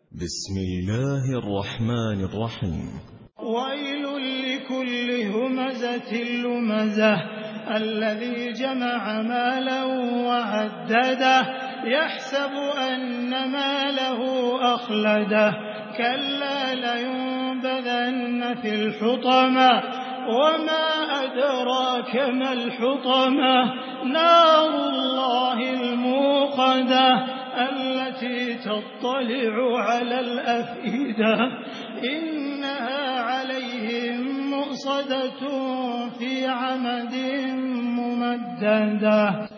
بسم الله الرحمن الرحيم. ويل لكل همزة لمزة الذي جمع مالا وعدده يحسب أن ماله أخلده كلا لينبذن في الحطمة وما أدراك ما الحطمة نار الله الموقدة التي تطلع على الأفئدة إنها عليهم مؤصدة في عمد ممددة.